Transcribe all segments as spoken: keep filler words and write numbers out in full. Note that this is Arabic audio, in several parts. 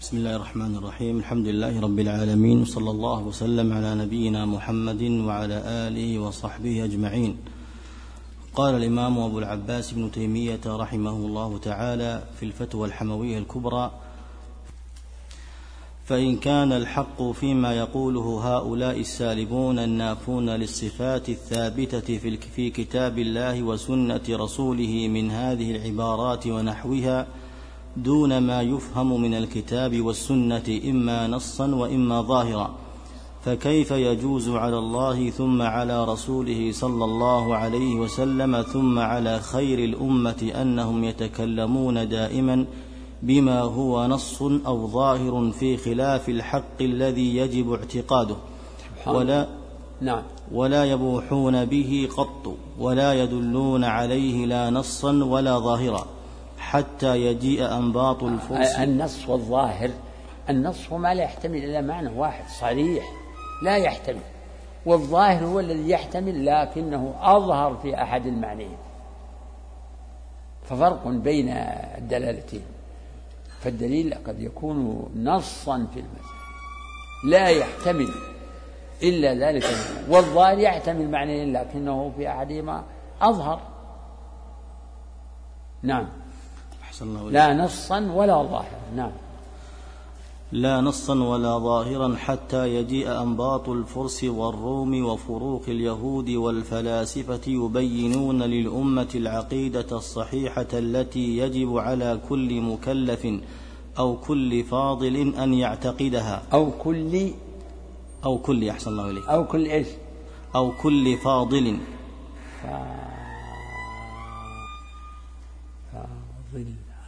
بسم الله الرحمن الرحيم. الحمد لله رب العالمين، وصلى الله وسلم على نبينا محمد وعلى آله وصحبه أجمعين. قال الإمام أبو العباس ابن تيمية رحمه الله تعالى في الفتوى الحموية الكبرى: فإن كان الحق فيما يقوله هؤلاء السالبون النافون للصفات الثابتة في كتاب الله وسنة رسوله من هذه العبارات ونحوها دون ما يفهم من الكتاب والسنة إما نصا وإما ظاهرا، فكيف يجوز على الله ثم على رسوله صلى الله عليه وسلم ثم على خير الأمة أنهم يتكلمون دائما بما هو نص أو ظاهر في خلاف الحق الذي يجب اعتقاده، ولا, نعم. ولا يبوحون به قط، ولا يدلون عليه لا نصا ولا ظاهرا، حتى يجيء أنباط الفرس. النص والظاهر، النص هو ما لا يحتمل إلا معنى واحد صريح لا يحتمل، والظاهر هو الذي يحتمل لكنه أظهر في أحد المعنيين، ففرق بين الدلالتين. فالدليل قد يكون نصا في المسألة لا يحتمل إلا ذلك، والظاهر يحتمل معنيين لكنه في أحدهما أظهر. نعم. لا نصا ولا ظاهرا. نعم. لا نصا ولا ظاهرا حتى يجيء أنباط الفرس والروم وفروق اليهود والفلاسفة يبينون للأمة العقيدة الصحيحة التي يجب على كل مكلف أو كل فاضل أن يعتقدها. أو كل أو كل أحسن الله إليك أو كل إيش أو كل فاضل ف... فاضل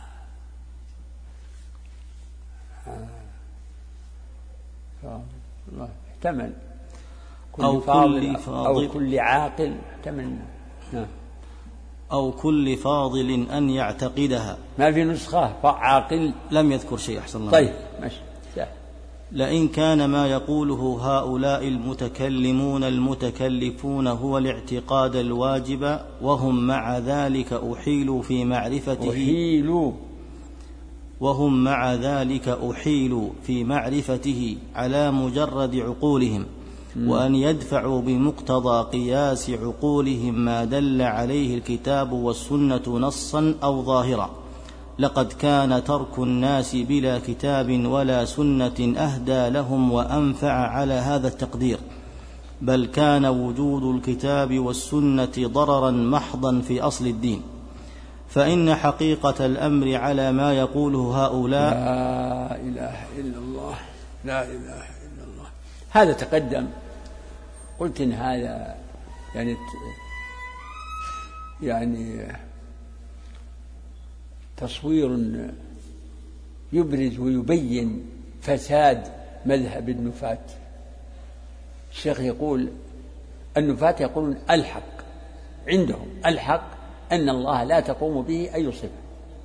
الله احتمل كل أو فاضل كل فاضل أو كل عاقل احتمل. نعم. أو كل فاضل أن يعتقدها. ما في نسخة عاقل لم يذكر شيء أحسن الله. طيب ماشي. لئن كان ما يقوله هؤلاء المتكلمون المتكلفون هو الاعتقاد الواجب وهم مع ذلك أحيلوا في معرفته أحيلوا وهم مع ذلك أحيلوا في معرفته على مجرد عقولهم، م. وأن يدفعوا بمقتضى قياس عقولهم ما دل عليه الكتاب والسنة نصا أو ظاهرا، لقد كان ترك الناس بلا كتاب ولا سنة أهدى لهم وأنفع على هذا التقدير، بل كان وجود الكتاب والسنة ضررا محضا في أصل الدين. فإن حقيقة الأمر على ما يقوله هؤلاء لا إله إلا الله لا إله إلا الله. هذا تقدم، قلت إن هذا يعني يعني تصوير يبرز ويبين فساد مذهب النفاة. الشيخ يقول النفاة يقولون الحق عندهم، الحق أن الله لا تقوم به أي صفة.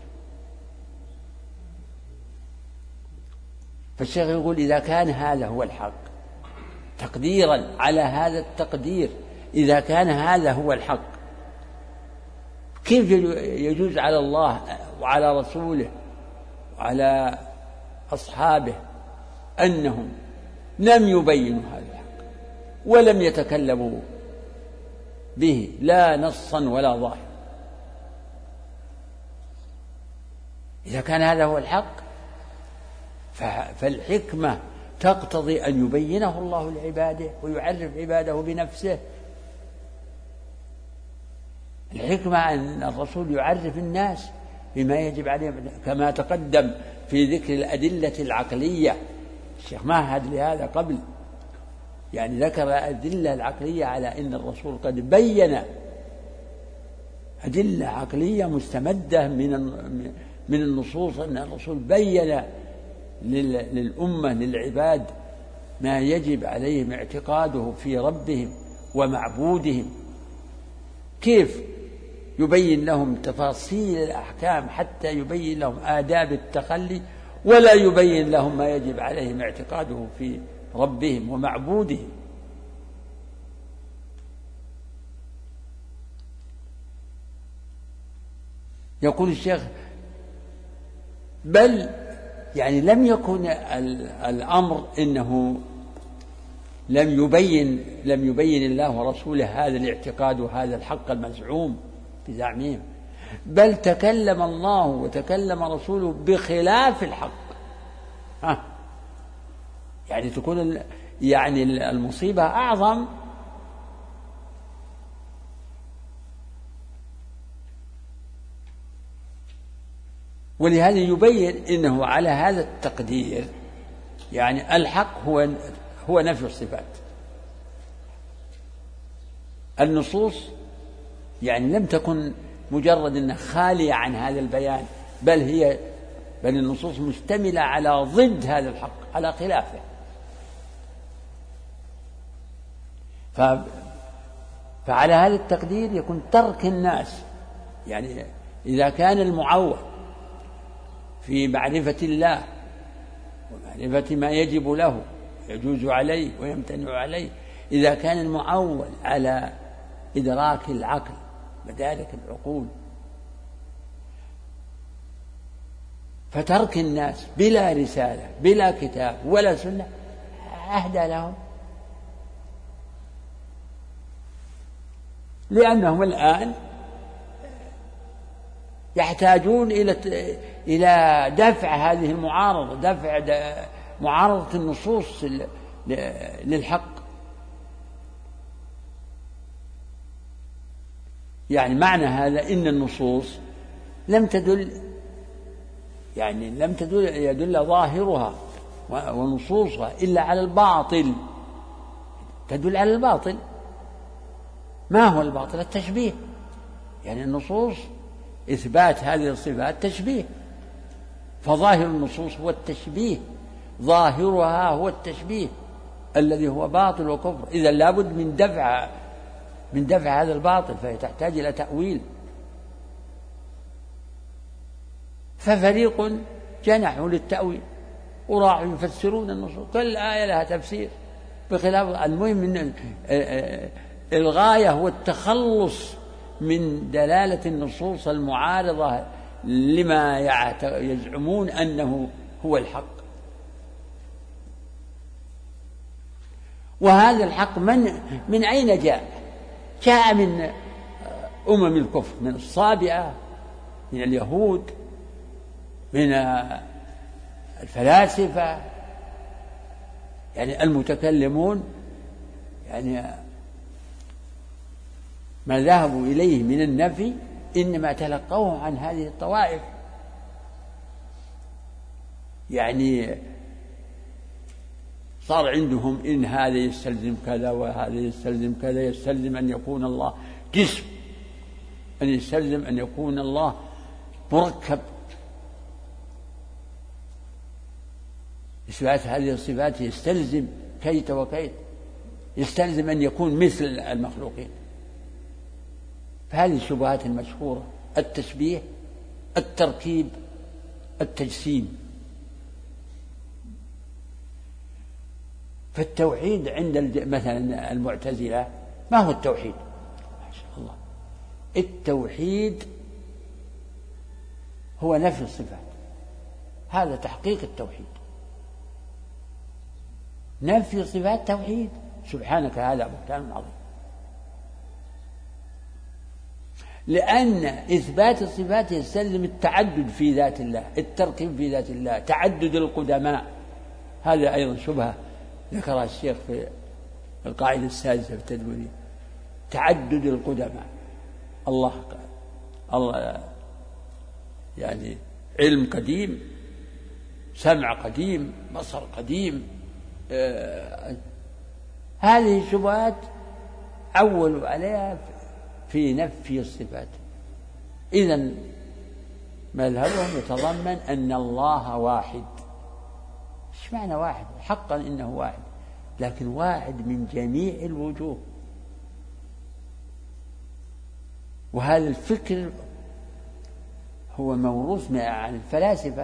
فالشيخ يقول إذا كان هذا هو الحق تقديرا على هذا التقدير، إذا كان هذا هو الحق كيف يجوز على الله وعلى رسوله وعلى أصحابه أنهم لم يبينوا هذا الحق ولم يتكلموا به لا نصا ولا ظاهرا؟ إذا كان هذا هو الحق فالحكمة تقتضي أن يبينه الله لعباده ويعرف عباده بنفسه. الحكمة أن الرسول يعرف الناس بما يجب عليهم كما تقدم في ذكر الأدلة العقلية. الشيخ مهد لهذا قبل، يعني ذكر الأدلة العقلية على أن الرسول قد بين أدلة عقلية مستمدة من من النصوص، أن الرسول بين للأمة للعباد ما يجب عليهم اعتقاده في ربهم ومعبودهم. كيف يبين لهم تفاصيل الأحكام حتى يبين لهم آداب التخلي، ولا يبين لهم ما يجب عليهم اعتقاده في ربهم ومعبودهم. يقول الشيخ بل يعني لم يكن الأمر إنه لم يبين لم يبين الله ورسوله هذا الاعتقاد وهذا الحق المزعوم بزعمهم، بل تكلم الله وتكلم رسوله بخلاف الحق. ها يعني تكون يعني المصيبة أعظم. ولهذا يبين إنه على هذا التقدير يعني الحق هو هو نفي الصفات. النصوص يعني لم تكن مجرد أنها خالية عن هذا البيان، بل هي بل النصوص مشتملة على ضد هذا الحق، على خلافه. ف... فعلى هذا التقدير يكون ترك الناس، يعني إذا كان المعول في معرفة الله ومعرفة ما يجب له يجوز عليه ويمتنع عليه، إذا كان المعول على إدراك العقل مدارك العقول، فترك الناس بلا رسالة بلا كتاب ولا سنة أهدى لهم، لأنهم الآن يحتاجون إلى إلى دفع هذه المعارضة، دفع معارضة النصوص للحق. يعني معنى هذا إن النصوص لم تدل يعني لم تدل يدل ظاهرها ونصوصها إلا على الباطل، تدل على الباطل. ما هو الباطل؟ التشبيه. يعني النصوص إثبات هذه الصفات تشبيه، فظاهر النصوص هو التشبيه، ظاهرها هو التشبيه الذي هو باطل وكفر. إذا لابد من دفع من دفع هذا الباطل، فهي تحتاج إلى تأويل. ففريق جنحوا للتأويل وراحوا يفسرون النصوص، كل آية لها تفسير بخلاف. المهم من الغاية هو التخلص من دلالة النصوص المعارضة لما يزعمون أنه هو الحق. وهذا الحق من من أين جاء؟ جاء من أمم الكفر، من الصابئة، من اليهود، من الفلاسفة، يعني المتكلمون، يعني ما ذهبوا إليه من النفي إنما تلقوه عن هذه الطوائف. يعني صار عندهم إن هذا يستلزم كذا وهذا يستلزم كذا، يستلزم أن يكون الله جسم، أن يستلزم أن يكون الله مركب. إثبات هذه الصفات يستلزم كيت وكيت، يستلزم أن يكون مثل المخلوقين. فهذه الشبهات المشهورة: التشبيه، التركيب، التجسيم. فالتوحيد عند مثلا المعتزلة ما هو التوحيد؟ ما شاء الله، التوحيد هو نفي الصفات، هذا تحقيق التوحيد. نفي الصفات توحيد، سبحانك هذا بهتان عظيم. لأن إثبات الصفات يستلزم التعدد في ذات الله، التركيب في ذات الله، تعدد القدماء. هذا أيضا شبهة ذكرها الشيخ في القاعدة السادسة في التدمرية، تعدد القدماء. الله الله يعني علم قديم، سمع قديم، بصر قديم. آه هذه الشبهات عولوا عليها في نفي الصفات. إذن مذهبهم يتضمن أن الله واحد. إيش معنى واحد؟ حقا إنه واحد، لكن واحد من جميع الوجوه. وهذا الفكر هو موروث عن الفلاسفة،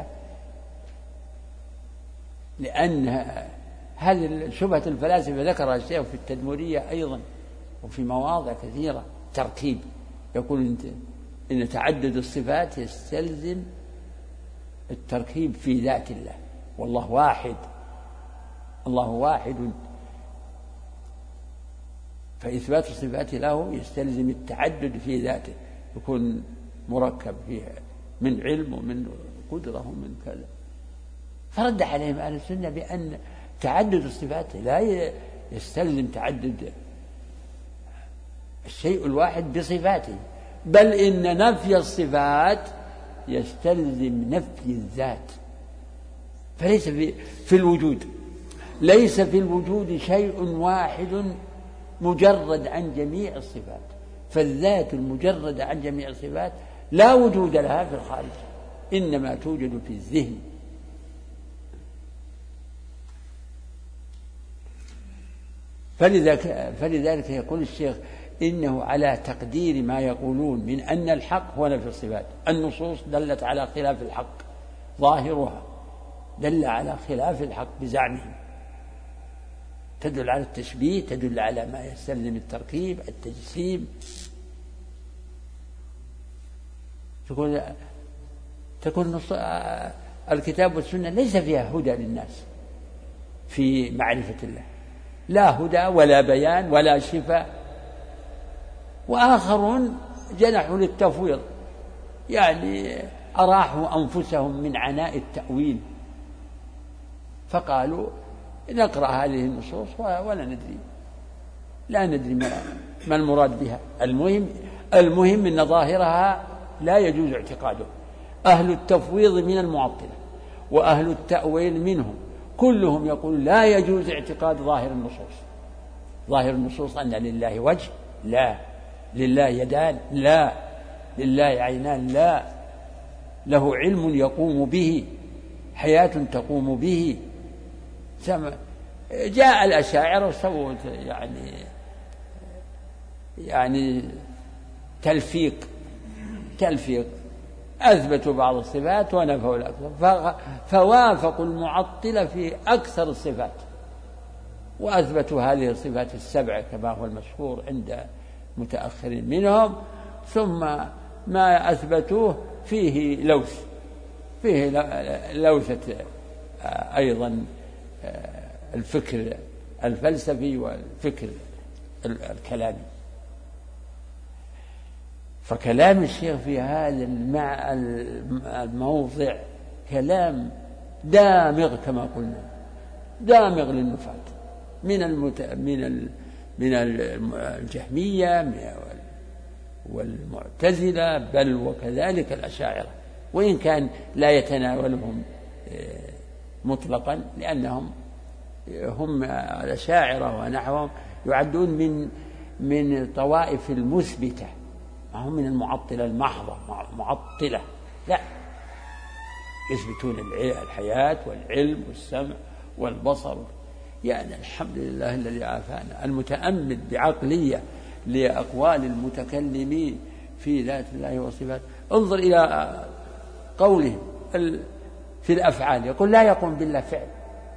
لأن هذه شبهة الفلاسفة ذكرها الشيخ في التدمرية أيضا وفي مواضع كثيرة. تركيب، يقول إن تعدد الصفات يستلزم التركيب في ذات الله، والله واحد، الله واحد، فإثبات الصفات له يستلزم التعدد في ذاته، يكون مركب فيها من علم ومن قدرة ومن كذا. فرد عليهم أهل السنة بأن تعدد الصفات لا يستلزم تعدد الشيء الواحد بصفاته، بل إن نفي الصفات يستلزم نفي الذات. فليس في, في الوجود ليس في الوجود شيء واحد مجرد عن جميع الصفات، فالذات المجردة عن جميع الصفات لا وجود لها في الخارج، إنما توجد في الذهن. فلذلك, فلذلك يقول الشيخ إنه على تقدير ما يقولون من أن الحق هو نفي الصفات. النصوص دلت على خلاف الحق، ظاهرها دل على خلاف الحق بزعمهم، تدل على التشبيه، تدل على ما يستلزم التركيب، التجسيم. تكون تكون الكتاب والسنة ليس فيها هدى للناس في معرفة الله، لا هدى ولا بيان ولا شفاء. وآخرون جنحوا للتفويض، يعني أراحوا أنفسهم من عناء التأويل، فقالوا نقرأ هذه النصوص ولا ندري لا ندري ما, ما المراد بها. المهم المهم أن ظاهرها لا يجوز اعتقاده. أهل التفويض من المعطلة وأهل التأويل منهم كلهم يقول لا يجوز اعتقاد ظاهر النصوص. ظاهر النصوص أن لله وجه، لا. لله يدان، لا. لله عينان، لا. له علم يقوم به، حياة تقوم به. جاء الأشاعرة وسووا يعني يعني تلفيق تلفيق أثبتوا بعض الصفات ونفوا الأكثر، فوافقوا المعطلة في أكثر الصفات وأثبتوا هذه الصفات السبع كما هو المشهور عند متأخرين منهم، ثم ما أثبتوه فيه لوث، فيه لوثة أيضا الفكر الفلسفي والفكر الكلامي. فكلام الشيخ في هذا الموضع كلام دامغ كما قلنا، دامغ للنفاة من المت... من ال... من الجهمية والمعتزلة، بل وكذلك الأشاعرة، وإن كان لا يتناولهم مطلقا، لأنهم هم الأشاعرة ونحوهم يعدون من من طوائف المثبتة، هم من المعطلة المحضة، معطلة لا، يثبتون الحياة والعلم والسمع والبصر. يعني الحمد لله الذي عافانا. المتأمل بعقلية لأقوال المتكلمين في ذات الله وصفاته، انظر إلى قولهم في الأفعال، يقول لا يقوم بالله فعل،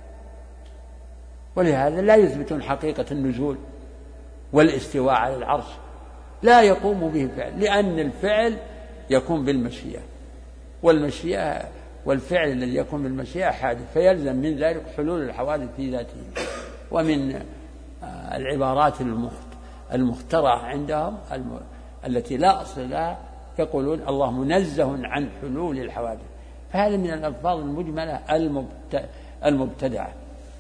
ولهذا لا يثبتون حقيقة النزول والاستواء على العرش، لا يقوم به فعل، لأن الفعل يكون بالمشيئة، والمشيئة والفعل الذي يكون بالمشيئة حادث، فيلزم من ذلك حلول الحوادث في ذاته. ومن العبارات المخترعة عندهم التي لا أصل لها يقولون الله منزه عن حلول الحوادث، فهذا من الألفاظ المجملة المبتدعة.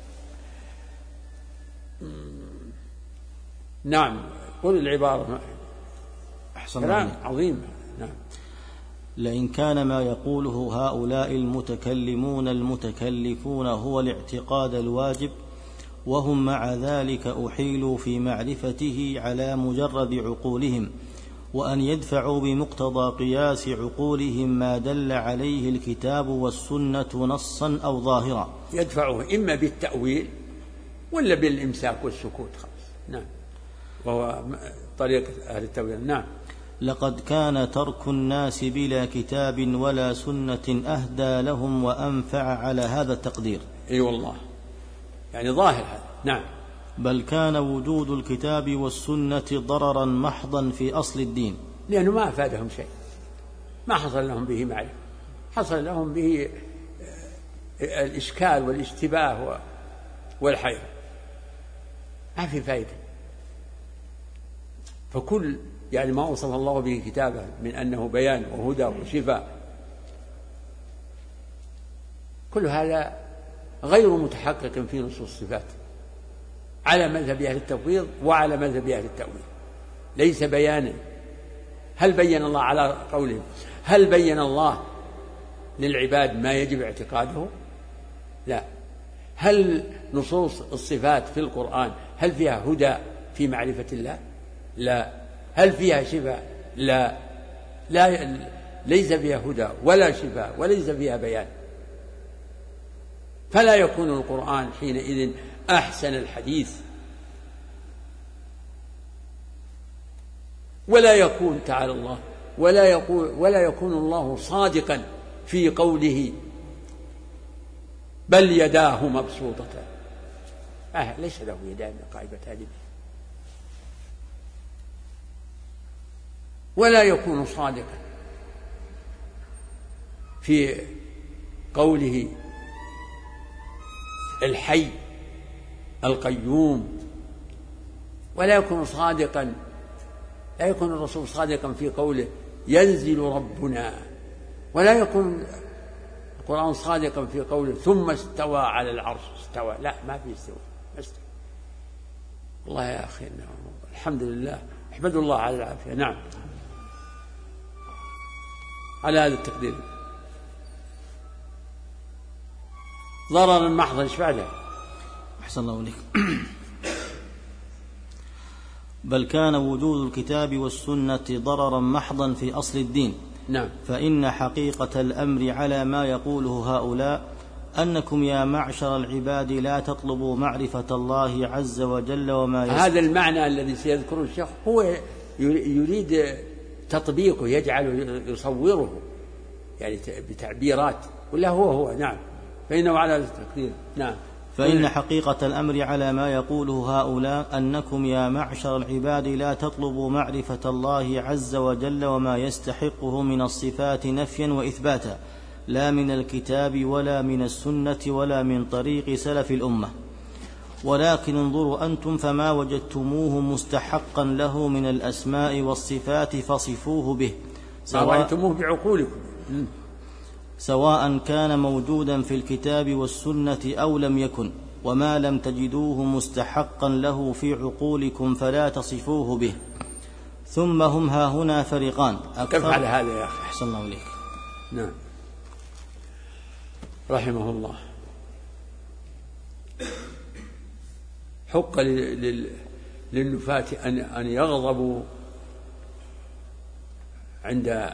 نعم، قل العبارة. أحسن كلام عظيم. نعم. لئن كان ما يقوله هؤلاء المتكلمون المتكلفون هو الاعتقاد الواجب، وهم مع ذلك أحيلوا في معرفته على مجرد عقولهم، وأن يدفعوا بمقتضى قياس عقولهم ما دل عليه الكتاب والسنة نصا أو ظاهرا. يدفعوه إما بالتأويل ولا بالإمساك والسكوت خلاص. نعم، وهو طريقة أهل التأويل. نعم. لقد كان ترك الناس بلا كتاب ولا سنة أهدى لهم وأنفع على هذا التقدير. أي والله، يعني ظاهر هذا. نعم. بل كان وجود الكتاب والسنة ضررا محضا في أصل الدين، لأنه ما أفادهم شيء، ما حصل لهم به معرفة، حصل لهم به الإشكال والاشتباه والحيرة، ما في فائدة. فكل يعني ما وصف الله به كتابه من أنه بيان وهدى وشفاء، كل هذا غير متحقق في نصوص الصفات على مذهب أهل التفويض وعلى مذهب أهل التأويل، ليس بيانا. هل بين الله على قولهم هل بين الله للعباد ما يجب اعتقاده؟ لا. هل نصوص الصفات في القرآن هل فيها هدى في معرفة الله؟ لا. هل فيها شفاء؟ لا. لا، ليس فيها هدى ولا شفاء وليس فيها بيان، فلا يكون القرآن حينئذ أحسن الحديث، ولا يكون تعالى الله ولا يقول ولا يكون الله صادقا في قوله بل يداه مبسوطتان. آه ليس له يدان قائمتان، ولا يكون صادقا في قوله الحي القيوم، ولا يكون صادقا لا يكون الرسول صادقا في قوله ينزل ربنا، ولا يكون القرآن صادقا في قوله ثم استوى على العرش. استوى، لا، ما في استوى، ما استوى. والله يا أخي الحمد لله، احمد الله على العافية. نعم، على هذا التقدير. ضررا محضا، ايش بعده؟ أحسن الله إليك. بل كان وجود الكتاب والسنة ضررا محضا في أصل الدين. نعم. فإن حقيقة الأمر على ما يقوله هؤلاء أنكم يا معشر العباد لا تطلبوا معرفة الله عز وجل وما يسر. هذا المعنى الذي سيذكره الشيخ هو يريد تطبيقه، يجعله يصوره يعني بتعبيرات، ولا هو هو نعم. فإنه على التقدير. نعم. فإن حقيقة الأمر على ما يقوله هؤلاء أنكم يا معشر العباد لا تطلبوا معرفة الله عز وجل وما يستحقه من الصفات نفيا وإثباتا، لا من الكتاب ولا من السنة ولا من طريق سلف الأمة، ولكن انظروا أنتم فما وجدتموه مستحقا له من الأسماء والصفات فصفوه به، سواء رأيتموه بعقولكم، سواء كان موجودا في الكتاب والسنة أو لم يكن، وما لم تجدوه مستحقا له في عقولكم فلا تصفوه به. ثم هم هاهنا فريقان. كيف على هذا يا أخي؟ أحسن الله إليك. نعم، رحمه الله. حق للنفاة أن يغضبوا عند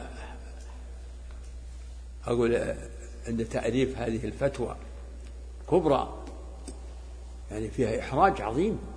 أقول عند تعريف هذه الفتوى كبرى، يعني فيها إحراج عظيم.